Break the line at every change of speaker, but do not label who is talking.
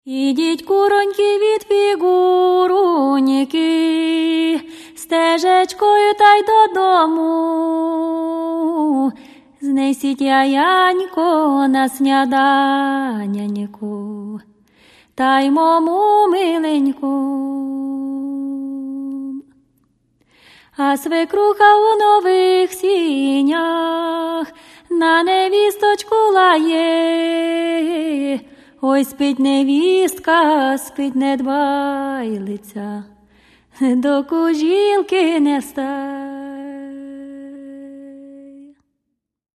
Ідіть, куроньки, від фігуроньки, стежечкою та й додому. Знесіть яянько на сняданяньку, та й мому миленьку. А свекруха у нових сінях на невісточку лає. Ой, спить невістка, спить недбайлиця, до кужілки не встає.